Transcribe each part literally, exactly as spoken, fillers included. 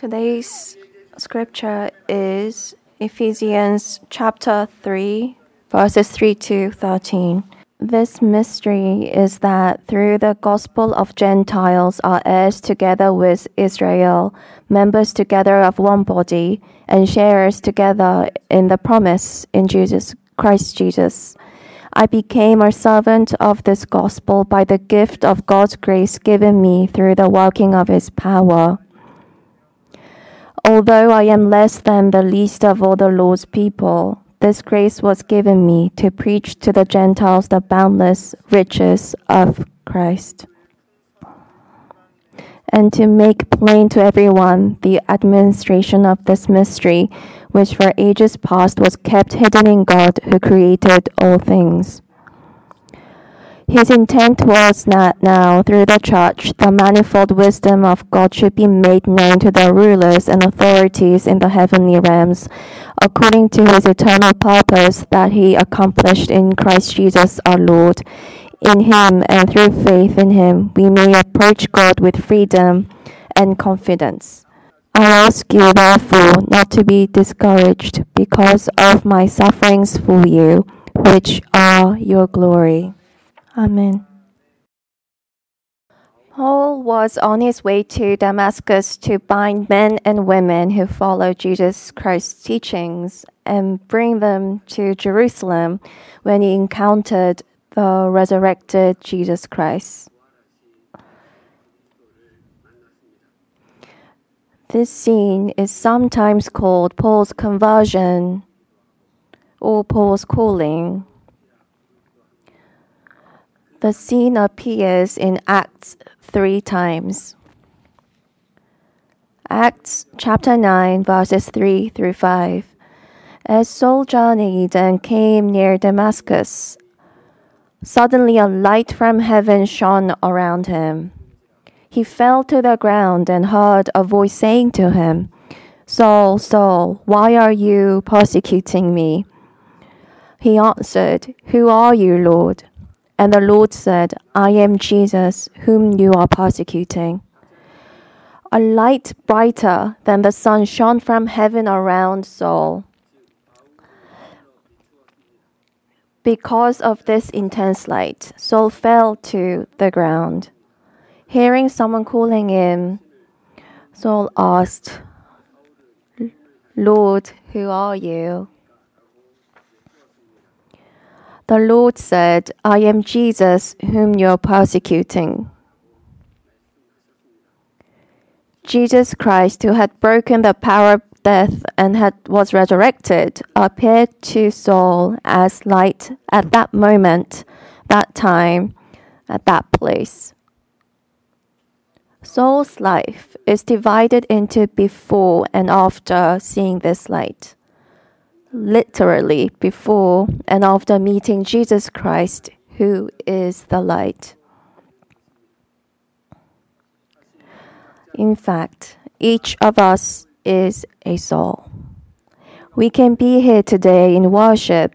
Today's scripture is Ephesians chapter three, verses three to thirteen. This mystery is that through the gospel of Gentiles are heirs together with Israel, members together of one body, and sharers together in the promise in Jesus Christ Jesus. I became a servant of this gospel by the gift of God's grace given me through the working of his power. Although I am less than the least of all the Lord's people, this grace was given me to preach to the Gentiles the boundless riches of Christ, and to make plain to everyone the administration of this mystery, which for ages past was kept hidden in God who created all things. His intent was that now, through the church, the manifold wisdom of God should be made known to the rulers and authorities in the heavenly realms, according to his eternal purpose that he accomplished in Christ Jesus our Lord. In him and through faith in him, we may approach God with freedom and confidence. I ask you, therefore, not to be discouraged because of my sufferings for you, which are your glory. Amen. Paul was on his way to Damascus to bind men and women who follow Jesus Christ's teachings and bring them to Jerusalem when he encountered the resurrected Jesus Christ. This scene is sometimes called Paul's conversion or Paul's calling. The scene appears in Acts three times. Acts chapter nine, verses three through five. As Saul journeyed and came near Damascus, suddenly a light from heaven shone around him. He fell to the ground and heard a voice saying to him, "Saul, Saul, why are you persecuting me?" He answered, "Who are you, Lord?" And the Lord said, "I am Jesus, whom you are persecuting." A light brighter than the sun shone from heaven around Saul. Because of this intense light, Saul fell to the ground. Hearing someone calling him, Saul asked, "Lord, who are you?" The Lord said, "I am Jesus, whom you are persecuting." Jesus Christ, who had broken the power of death and had, was resurrected, appeared to Saul as light at that moment, that time, at that place. Saul's life is divided into before and after seeing this light. Literally before and after meeting Jesus Christ, who is the light. In fact, each of us is a Saul. We can be here today in worship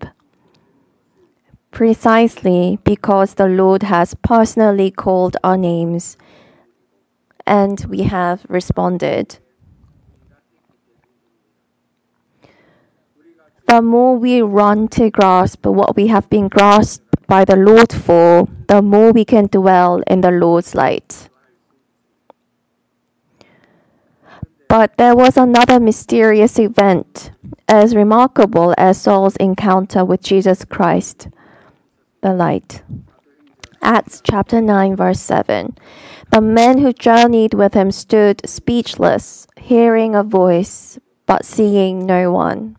precisely because the Lord has personally called our names and we have responded. The more we run to grasp what we have been grasped by the Lord for, the more we can dwell in the Lord's light. But there was another mysterious event, as remarkable as Saul's encounter with Jesus Christ, the light. Acts chapter nine, verse seven. The men who journeyed with him stood speechless, hearing a voice, but seeing no one.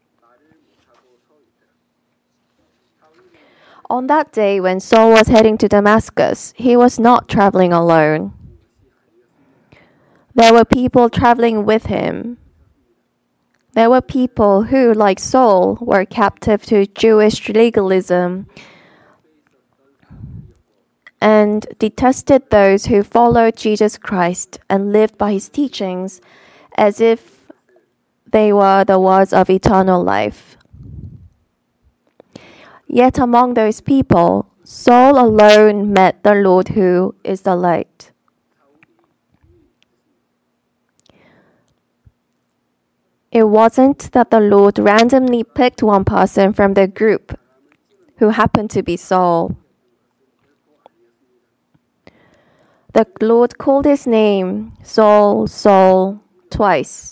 On that day when Saul was heading to Damascus, he was not traveling alone. There were people traveling with him. There were people who, like Saul, were captive to Jewish legalism and detested those who followed Jesus Christ and lived by his teachings as if they were the words of eternal life. Yet among those people, Saul alone met the Lord who is the light. It wasn't that the Lord randomly picked one person from the group who happened to be Saul. The Lord called his name Saul, Saul twice.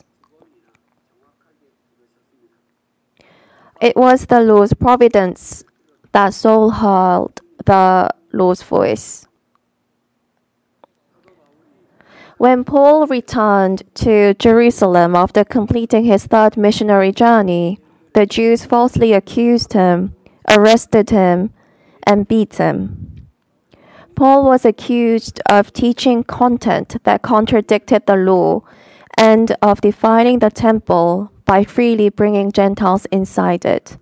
It was the Lord's providence that Saul heard the Lord's voice. When Paul returned to Jerusalem after completing his third missionary journey, the Jews falsely accused him, arrested him, and beat him. Paul was accused of teaching content that contradicted the law and of defiling the temple by freely bringing Gentiles inside it.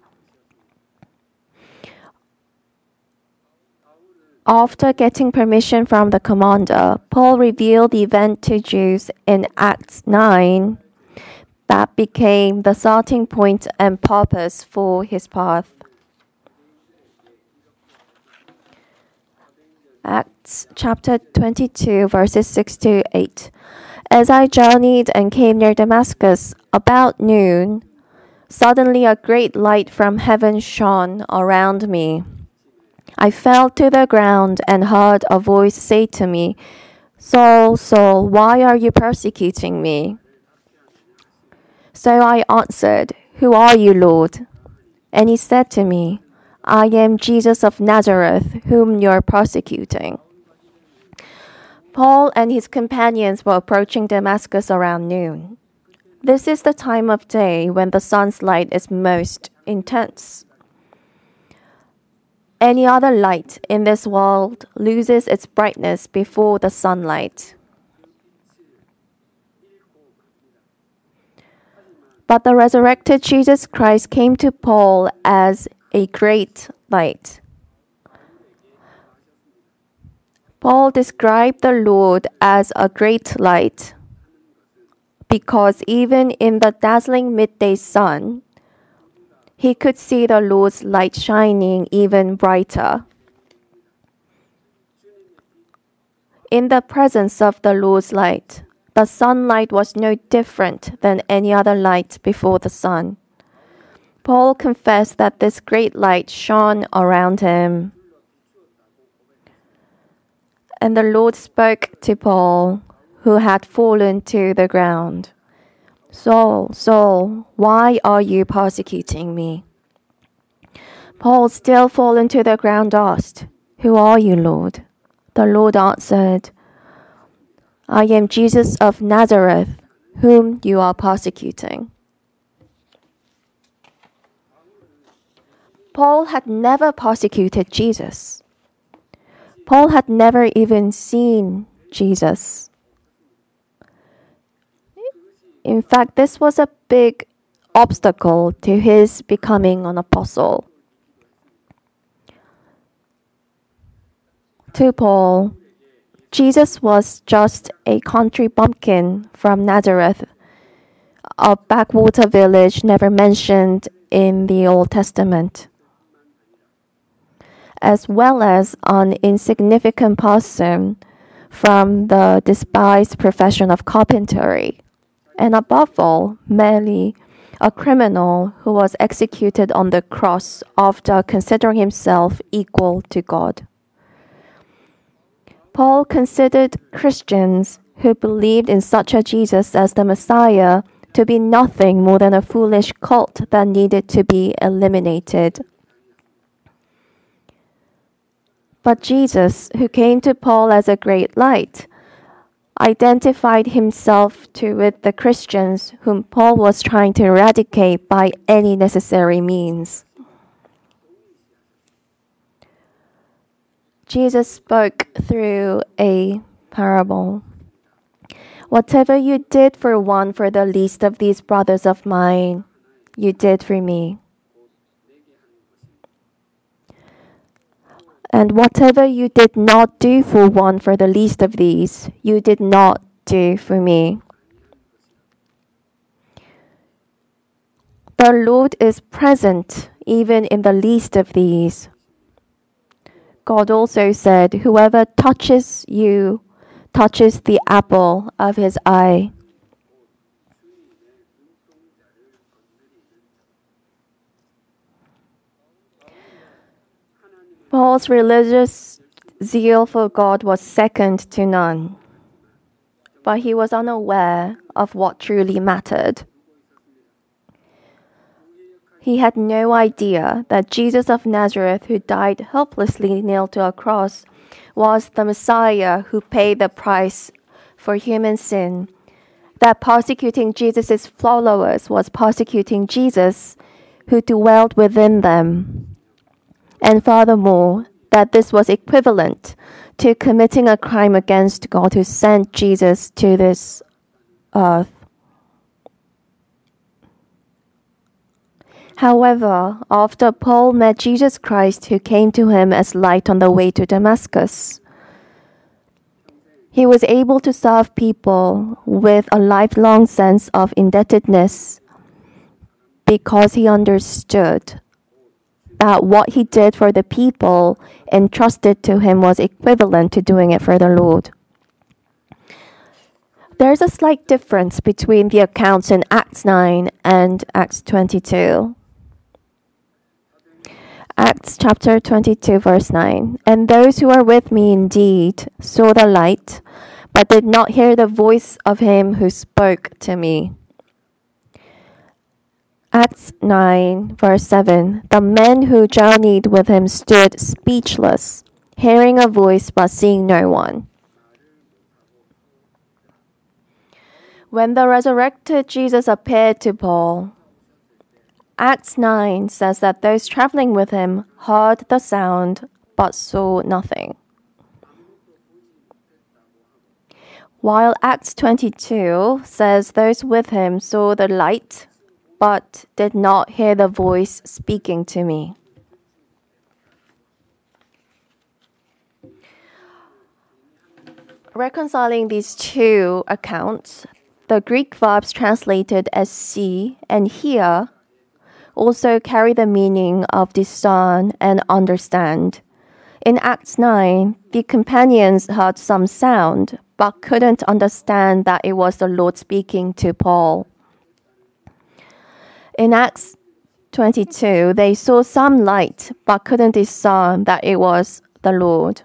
After getting permission from the commander, Paul revealed the event to Jews in Acts nine that became the starting point and purpose for his path. Acts chapter twenty-two, verses six to eight. As I journeyed and came near Damascus about noon, suddenly a great light from heaven shone around me. I fell to the ground and heard a voice say to me, "Saul, Saul, why are you persecuting me?" So I answered, "Who are you, Lord?" And he said to me, "I am Jesus of Nazareth, whom you are persecuting." Paul and his companions were approaching Damascus around noon. This is the time of day when the sun's light is most intense. Any other light in this world loses its brightness before the sunlight. But the resurrected Jesus Christ came to Paul as a great light. Paul described the Lord as a great light because even in the dazzling midday sun, he could see the Lord's light shining even brighter. In the presence of the Lord's light, the sunlight was no different than any other light before the sun. Paul confessed that this great light shone around him. And the Lord spoke to Paul, who had fallen to the ground. "Saul, Saul, why are you persecuting me?" Paul, still fallen to the ground, asked, "Who are you, Lord?" The Lord answered, "I am Jesus of Nazareth, whom you are persecuting." Paul had never persecuted Jesus. Paul had never even seen Jesus. In fact, this was a big obstacle to his becoming an apostle. To Paul, Jesus was just a country bumpkin from Nazareth, a backwater village never mentioned in the Old Testament, as well as an insignificant person from the despised profession of carpentry, and above all, merely a criminal who was executed on the cross after considering himself equal to God. Paul considered Christians who believed in such a Jesus as the Messiah to be nothing more than a foolish cult that needed to be eliminated. But Jesus, who came to Paul as a great light, identified himself to with the Christians whom Paul was trying to eradicate by any necessary means. Jesus spoke through a parable. "Whatever you did for one for the least of these brothers of mine, you did for me. And whatever you did not do for one for the least of these, you did not do for me." The Lord is present even in the least of these. God also said, "Whoever touches you touches the apple of his eye." Paul's religious zeal for God was second to none, but he was unaware of what truly mattered. He had no idea that Jesus of Nazareth, who died helplessly nailed to a cross, was the Messiah who paid the price for human sin, that persecuting Jesus' followers was persecuting Jesus, who dwelled within them, and furthermore, that this was equivalent to committing a crime against God who sent Jesus to this earth. However, after Paul met Jesus Christ, who came to him as light on the way to Damascus, he was able to serve people with a lifelong sense of indebtedness because he understood that what he did for the people entrusted to him was equivalent to doing it for the Lord. There's a slight difference between the accounts in Acts nine and Acts twenty-two. Acts chapter twenty-two, verse nine. And those who are with me indeed saw the light, but did not hear the voice of him who spoke to me. Acts nine, verse seven. The men who journeyed with him stood speechless, hearing a voice but seeing no one. When the resurrected Jesus appeared to Paul, Acts nine says that those traveling with him heard the sound but saw nothing. While Acts twenty-two says those with him saw the light but did not hear the voice speaking to me. Reconciling these two accounts, the Greek verbs translated as see and hear also carry the meaning of discern and understand. In Acts nine, the companions heard some sound but couldn't understand that it was the Lord speaking to Paul. In Acts twenty-two, they saw some light but couldn't discern that it was the Lord.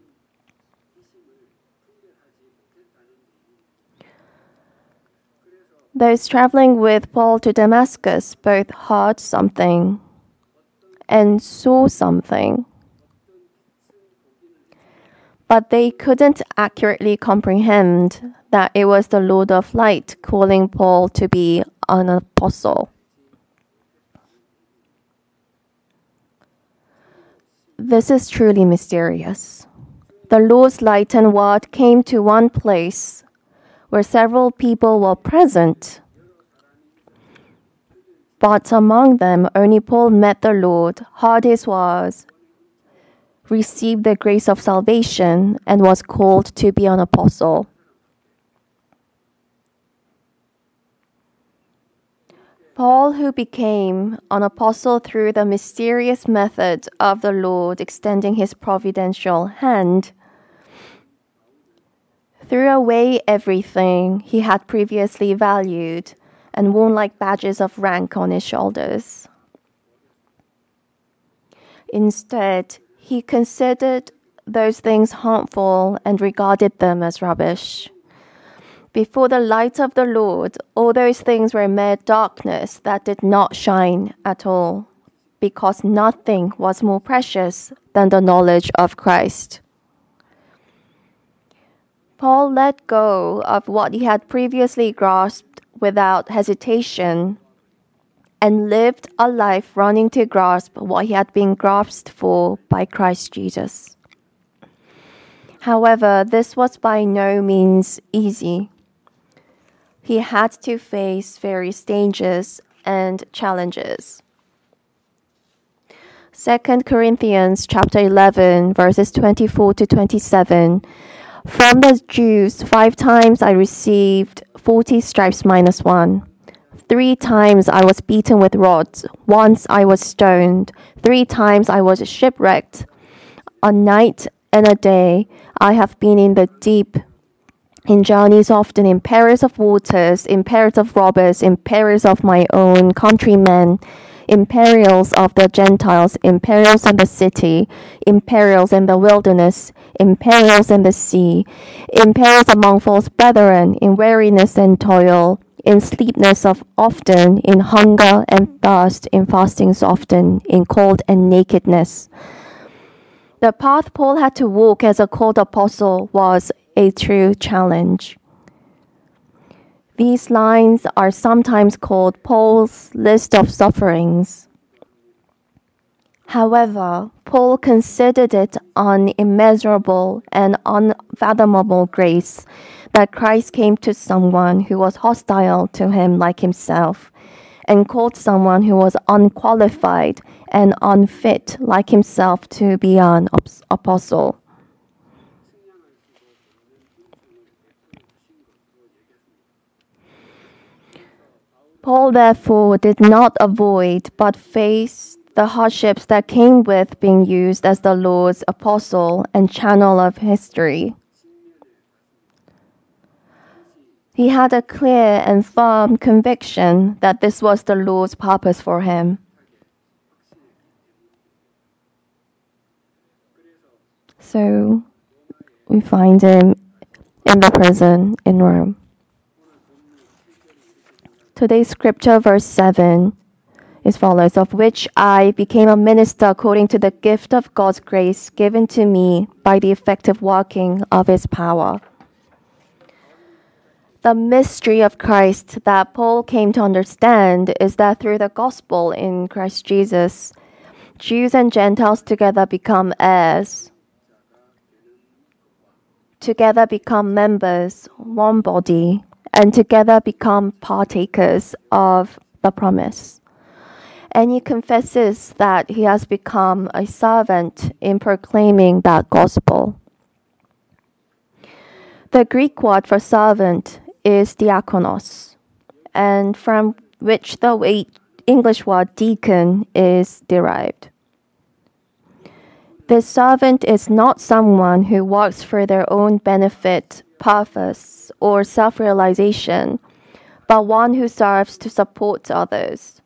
Those traveling with Paul to Damascus both heard something and saw something, but they couldn't accurately comprehend that it was the Lord of Light calling Paul to be an apostle. This is truly mysterious. The Lord's light and word came to one place where several people were present, but among them only Paul met the Lord, heard his words, received the grace of salvation, and was called to be an apostle. Paul, who became an apostle through the mysterious method of the Lord extending his providential hand, threw away everything he had previously valued and worn like badges of rank on his shoulders. Instead, he considered those things harmful and regarded them as rubbish. Before the light of the Lord, all those things were mere darkness that did not shine at all, because nothing was more precious than the knowledge of Christ. Paul let go of what he had previously grasped without hesitation and lived a life running to grasp what he had been grasped for by Christ Jesus. However, this was by no means easy. He had to face various dangers and challenges. Second Corinthians chapter eleven, verses twenty-four to twenty-seven. From the Jews, five times I received forty stripes minus one. Three times I was beaten with rods. Once I was stoned. Three times I was shipwrecked. A night and a day I have been in the deep, in journeys often, in perils of waters, in perils of robbers, in perils of my own countrymen, imperials of the Gentiles, imperials in the city, imperials in the wilderness, imperials in the sea, imperials among false brethren, in weariness and toil, in sleepness of often, in hunger and thirst, in fastings often, in cold and nakedness. The path Paul had to walk as a called apostle was a true challenge. These lines are sometimes called Paul's list of sufferings. However, Paul considered it an immeasurable and unfathomable grace that Christ came to someone who was hostile to him like himself, and called someone who was unqualified and unfit like himself to be an apostle. Paul therefore did not avoid but faced the hardships that came with being used as the Lord's apostle and channel of history. He had a clear and firm conviction that this was the Lord's purpose for him. So we find him in the prison in Rome. Today's scripture, verse seven, is follows, of which I became a minister according to the gift of God's grace given to me by the effective working of his power. The mystery of Christ that Paul came to understand is that through the gospel in Christ Jesus, Jews and Gentiles together become heirs, together become members, one body, and together become partakers of the promise. And he confesses that he has become a servant in proclaiming that gospel. The Greek word for servant is diakonos, and from which the English word deacon is derived. The servant is not someone who works for their own benefit, purpose, or self-realization, but one who serves to support others.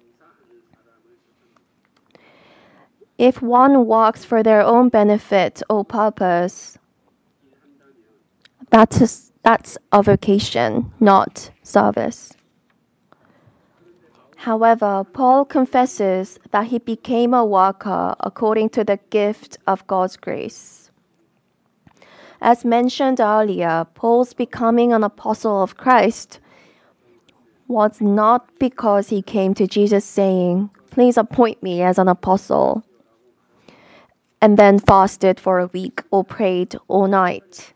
If one works for their own benefit or purpose, that is, that's a vocation, not service. However, Paul confesses that he became a worker according to the gift of God's grace. As mentioned earlier, Paul's becoming an apostle of Christ was not because he came to Jesus saying, "Please appoint me as an apostle," and then fasted for a week or prayed all night.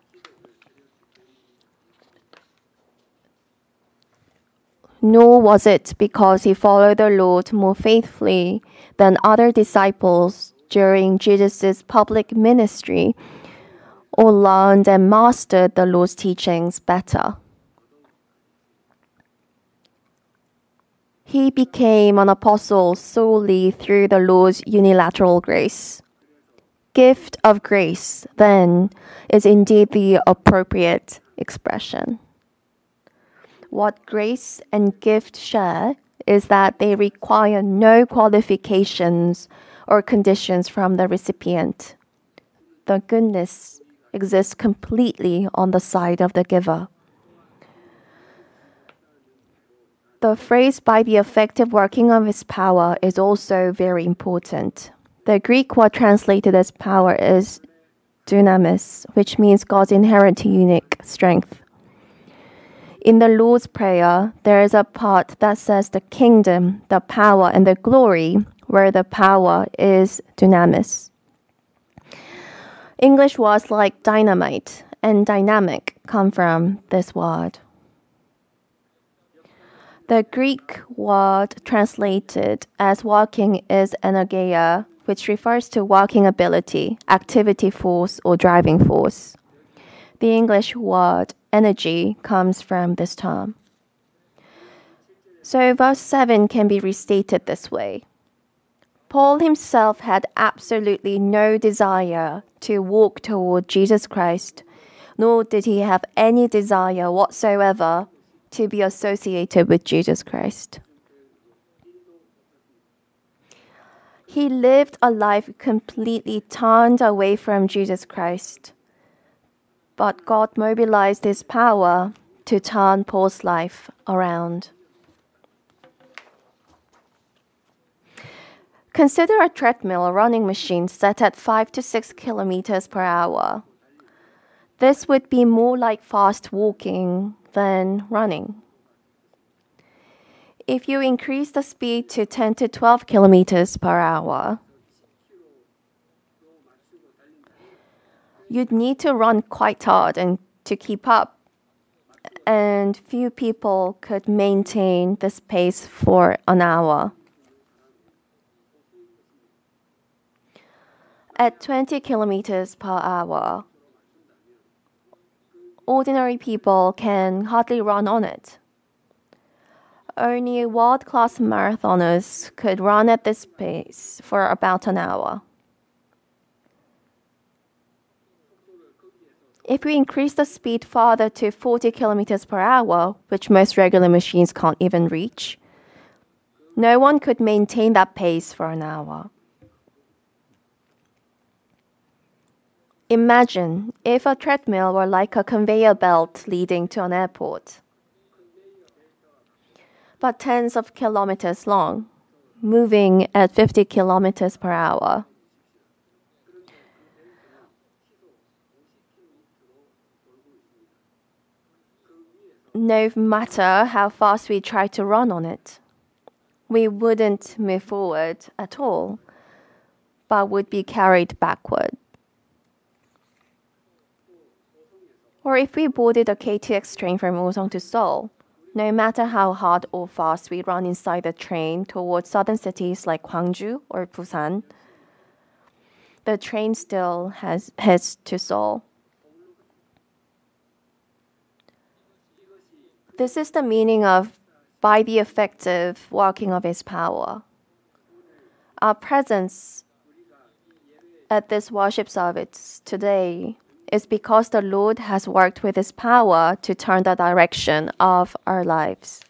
Nor was it because he followed the Lord more faithfully than other disciples during Jesus' public ministry, or learned and mastered the Lord's teachings better. He became an apostle solely through the Lord's unilateral grace. Gift of grace, then, is indeed the appropriate expression. What grace and gift share is that they require no qualifications or conditions from the recipient. The goodness exists completely on the side of the giver. The phrase "by the effective working of his power" is also very important. The Greek word translated as power is dunamis, which means God's inherent unique strength. In the Lord's Prayer, there is a part that says the kingdom, the power, and the glory, where the power is dunamis. English words like dynamite and dynamic come from this word. The Greek word translated as working is energeia, which refers to working ability, activity force, or driving force. The English word energy comes from this term. So verse seven can be restated this way. Paul himself had absolutely no desire to walk toward Jesus Christ, nor did he have any desire whatsoever to be associated with Jesus Christ. He lived a life completely turned away from Jesus Christ. But God mobilized His power to turn Paul's life around. Consider a treadmill or running machine set at five to six kilometers per hour. This would be more like fast walking than running. If you increase the speed to ten to twelve kilometers per hour, you'd need to run quite hard and to keep up, and few people could maintain this pace for an hour. At twenty kilometers per hour, ordinary people can hardly run on it. Only world-class marathoners could run at this pace for about an hour. If we increase the speed further to forty kilometers per hour, which most regular machines can't even reach, no one could maintain that pace for an hour. Imagine if a treadmill were like a conveyor belt leading to an airport, but tens of kilometers long, moving at fifty kilometers per hour. No matter how fast we try to run on it, we wouldn't move forward at all, but would be carried backward. Or if we boarded a K T X train from Osong to Seoul, no matter how hard or fast we run inside the train towards southern cities like Gwangju or Busan, the train still has heads to Seoul. This is the meaning of by the effective working of His power. Our presence at this worship service today is because the Lord has worked with His power to turn the direction of our lives.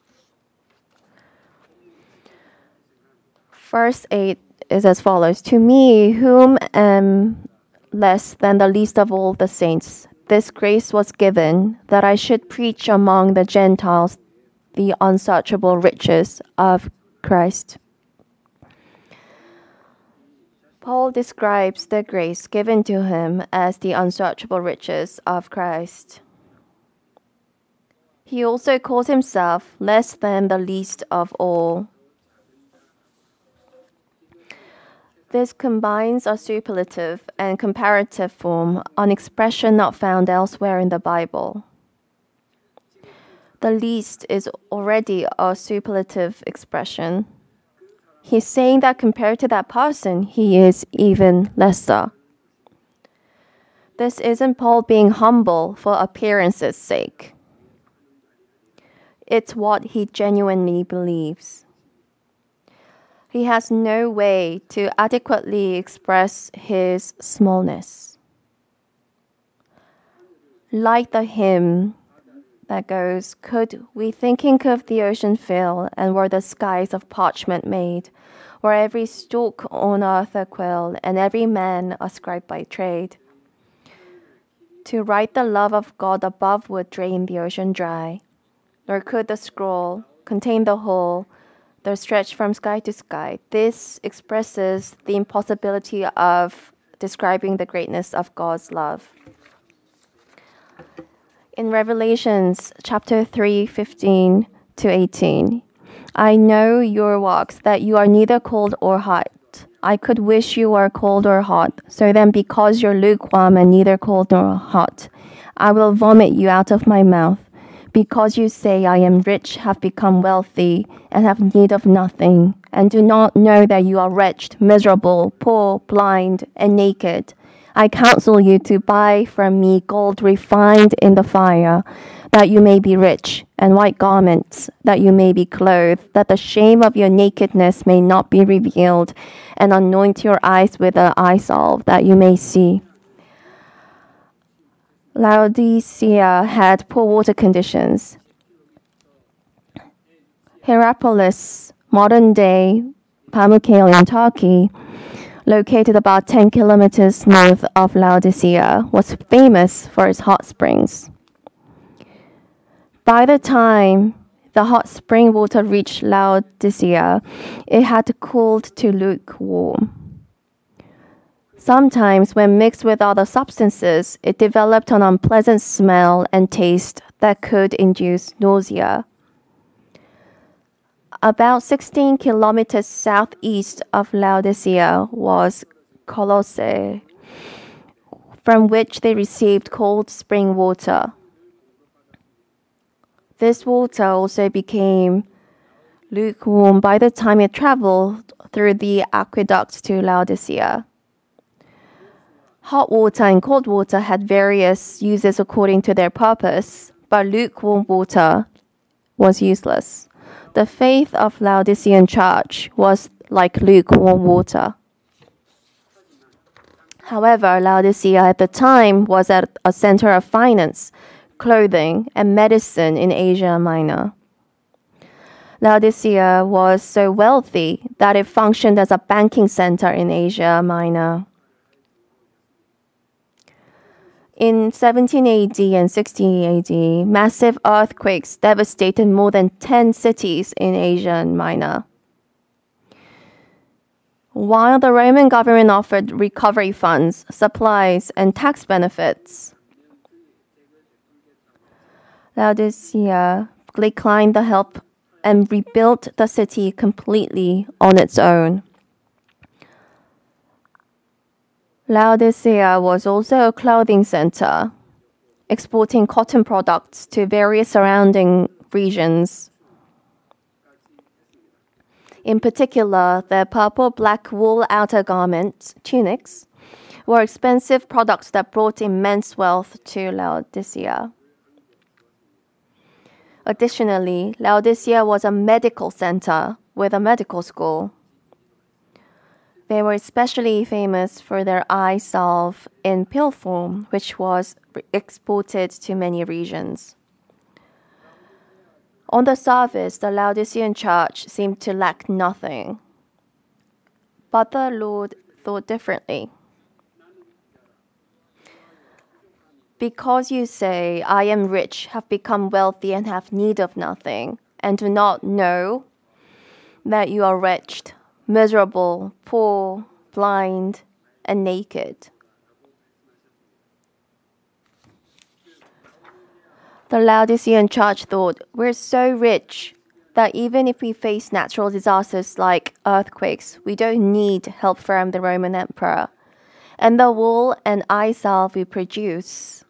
Verse eight is as follows: To me, whom am less than the least of all the saints, this grace was given, that I should preach among the Gentiles the unsearchable riches of Christ. Paul describes the grace given to him as the unsearchable riches of Christ. He also calls himself less than the least of all. This combines a superlative and comparative form, an expression not found elsewhere in the Bible. The least is already a superlative expression. He's saying that compared to that person, he is even lesser. This isn't Paul being humble for appearance's sake. It's what he genuinely believes. He has no way to adequately express his smallness. Like the hymn that goes, could we thinking of the ocean fill, and were the skies of parchment made, were every stalk on earth a quill, and every man a scribe by trade. To write the love of God above would drain the ocean dry, nor could the scroll contain the whole, though stretched from sky to sky. This expresses the impossibility of describing the greatness of God's love. In Revelations chapter three, fifteen to eighteen, I know your works, that you are neither cold or hot. I could wish you were cold or hot. So then, because you're lukewarm and neither cold nor hot, I will vomit you out of my mouth. Because you say, I am rich, have become wealthy, and have need of nothing, and do not know that you are wretched, miserable, poor, blind, and naked. I counsel you to buy from me gold refined in the fire, that you may be rich, and white garments, that you may be clothed, that the shame of your nakedness may not be revealed, and anoint your eyes with the eye salve, that you may see. Laodicea had poor water conditions. Hierapolis, modern day Pamukkale in Turkey, located about ten kilometers north of Laodicea, was famous for its hot springs. By the time the hot spring water reached Laodicea, it had cooled to lukewarm. Sometimes, when mixed with other substances, it developed an unpleasant smell and taste that could induce nausea. About sixteen kilometers southeast of Laodicea was Colossae, from which they received cold spring water. This water also became lukewarm by the time it traveled through the aqueducts to Laodicea. Hot water and cold water had various uses according to their purpose, but lukewarm water was useless. The faith of Laodicean church was like lukewarm water. However, Laodicea at the time was at a center of finance, clothing, and medicine in Asia Minor. Laodicea was so wealthy that it functioned as a banking center in Asia Minor. In seventeen A D and sixteen A D, massive earthquakes devastated more than ten cities in Asia Minor. While the Roman government offered recovery funds, supplies, and tax benefits, Laodicea declined the help and rebuilt the city completely on its own. Laodicea was also a clothing center, exporting cotton products to various surrounding regions. In particular, their purple-black wool outer garments, tunics, were expensive products that brought immense wealth to Laodicea. Additionally, Laodicea was a medical center with a medical school. They were especially famous for their eye salve in pill form, which was exported to many regions. On the surface, the Laodicean church seemed to lack nothing. But the Lord thought differently. Because you say, I am rich, have become wealthy, and have need of nothing, and do not know that you are wretched, miserable, poor, blind, and naked. The Laodicean church thought, we're so rich that even if we face natural disasters like earthquakes, we don't need help from the Roman emperor. And the wool and eye salve we produce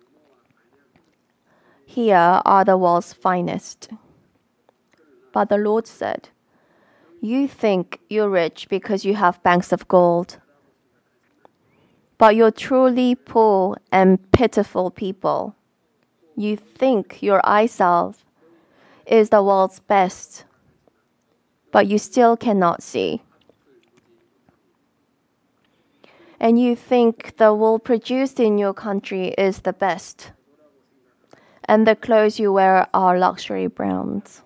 here are the world's finest. But the Lord said, you think you're rich because you have banks of gold. But you're truly poor and pitiful people. You think your eye salve is the world's best, but you still cannot see. And you think the wool produced in your country is the best, and the clothes you wear are luxury brands.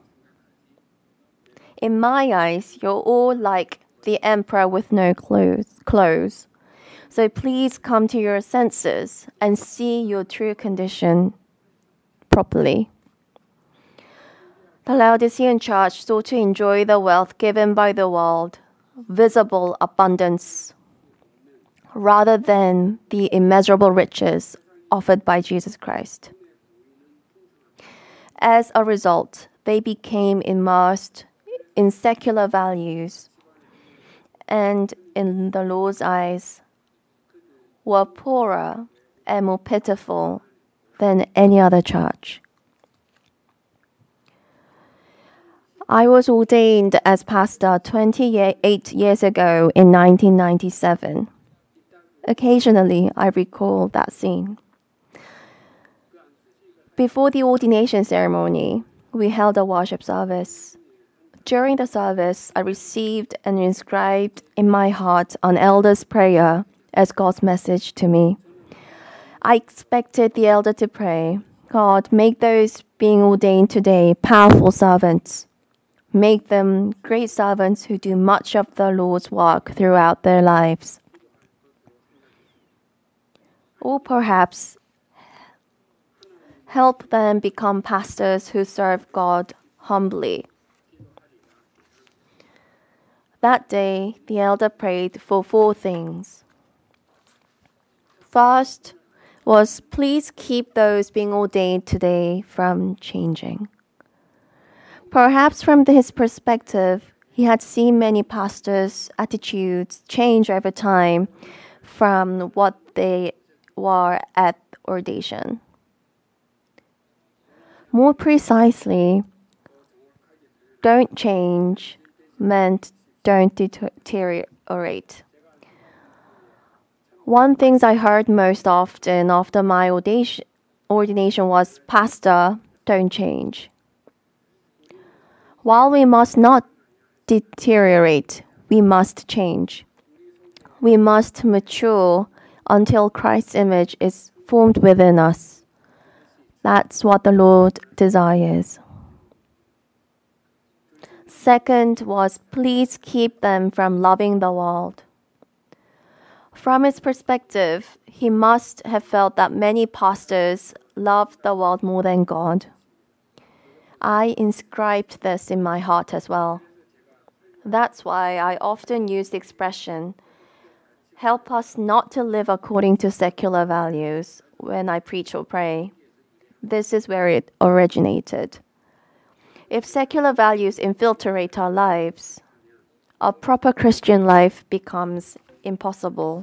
In my eyes, you're all like the emperor with no clothes. clothes. So please come to your senses and see your true condition properly. The Laodicean church sought to enjoy the wealth given by the world, visible abundance, rather than the immeasurable riches offered by Jesus Christ. As a result, they became immersed in secular values, and in the Lord's eyes, were poorer and more pitiful than any other church. I was ordained as pastor twenty-eight years ago in nineteen ninety-seven. Occasionally, I recall that scene. Before the ordination ceremony, we held a worship service. During the service, I received and inscribed in my heart an elder's prayer as God's message to me. I expected the elder to pray, God, make those being ordained today powerful servants, make them great servants who do much of the Lord's work throughout their lives. Or perhaps help them become pastors who serve God humbly. That day, the elder prayed for four things. First was, please keep those being ordained today from changing. Perhaps from his perspective, he had seen many pastors' attitudes change over time from what they were at ordination. More precisely, don't change meant don't deteriorate. One thing I heard most often after my ordination was, Pastor, don't change. While we must not deteriorate, we must change. We must mature until Christ's image is formed within us. That's what the Lord desires. Second was, please keep them from loving the world. From his perspective, he must have felt that many pastors love the world more than God. I inscribed this in my heart as well. That's why I often use the expression, help us not to live according to secular values when I preach or pray. This is where it originated. If secular values infiltrate our lives, a proper Christian life becomes impossible.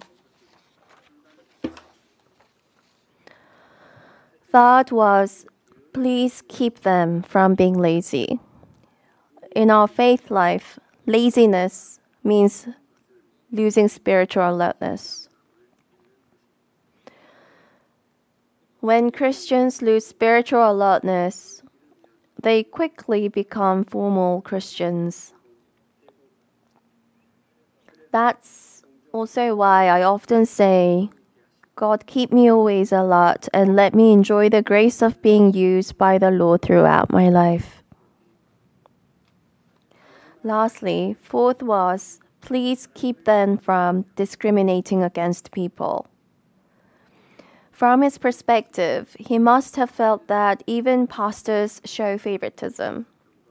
Third was, please keep them from being lazy. In our faith life, laziness means losing spiritual alertness. When Christians lose spiritual alertness, they quickly become formal Christians. That's also why I often say, God, keep me always alert and let me enjoy the grace of being used by the Lord throughout my life. Lastly, fourth was, please keep them from discriminating against people. From his perspective, he must have felt that even pastors show favoritism.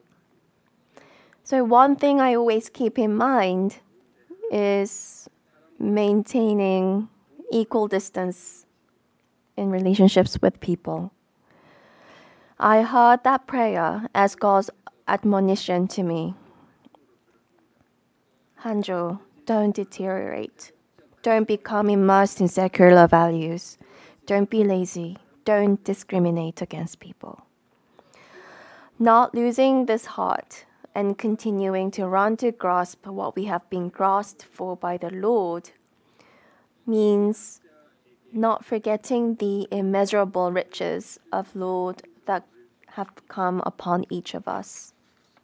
So one thing I always keep in mind is maintaining equal distance in relationships with people. I heard that prayer as God's admonition to me. Hanjo, don't deteriorate. Don't become immersed in secular values. Don't be lazy. Don't discriminate against people. Not losing this heart and continuing to run to grasp what we have been grasped for by the Lord means not forgetting the immeasurable riches of Lord that have come upon each of us.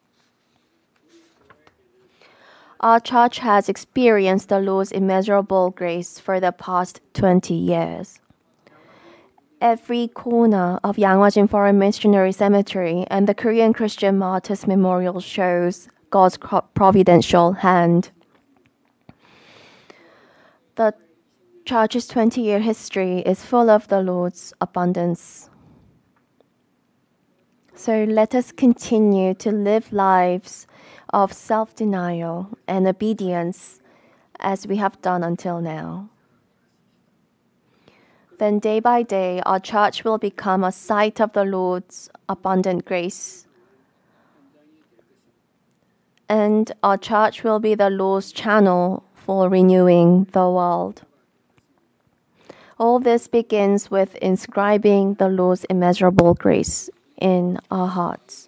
Our church has experienced the Lord's immeasurable grace for the past twenty years. Every corner of Yanghwajin Foreign Missionary Cemetery and the Korean Christian Martyrs Memorial shows God's providential hand. The church's twenty-year history is full of the Lord's abundance. So let us continue to live lives of self-denial and obedience as we have done until now. Then day by day, our church will become a site of the Lord's abundant grace. And our church will be the Lord's channel for renewing the world. All this begins with inscribing the Lord's immeasurable grace in our hearts.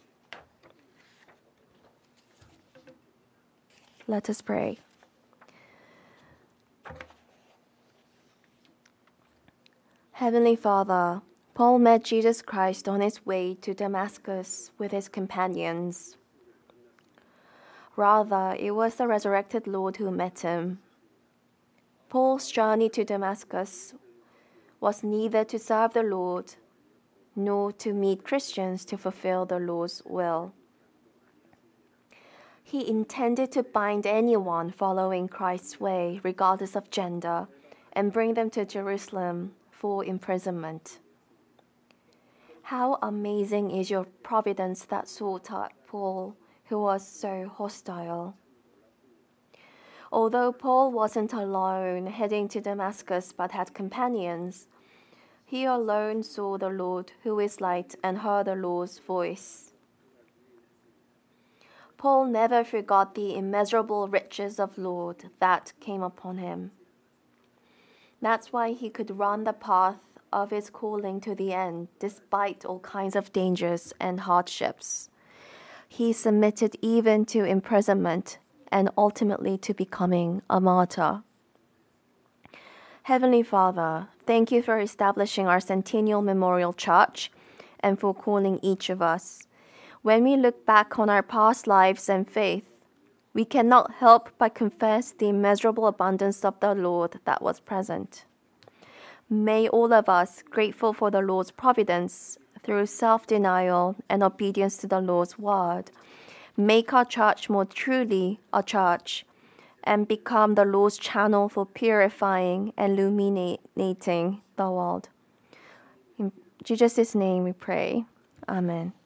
Let us pray. Heavenly Father, Paul met Jesus Christ on his way to Damascus with his companions. Rather, it was the resurrected Lord who met him. Paul's journey to Damascus was neither to serve the Lord nor to meet Christians to fulfill the Lord's will. He intended to bind anyone following Christ's way, regardless of gender, and bring them to Jerusalem for imprisonment. How amazing is your providence that sought out Paul, who was so hostile. Although Paul wasn't alone heading to Damascus but had companions, he alone saw the Lord who is light and heard the Lord's voice. Paul never forgot the immeasurable riches of Lord that came upon him. That's why he could run the path of his calling to the end, despite all kinds of dangers and hardships. He submitted even to imprisonment and ultimately to becoming a martyr. Heavenly Father, thank you for establishing our Centennial Memorial Church and for calling each of us. When we look back on our past lives and faith, we cannot help but confess the immeasurable abundance of the Lord that was present. May all of us, grateful for the Lord's providence, through self-denial and obedience to the Lord's word, make our church more truly a church and become the Lord's channel for purifying and illuminating the world. In Jesus' name we pray. Amen.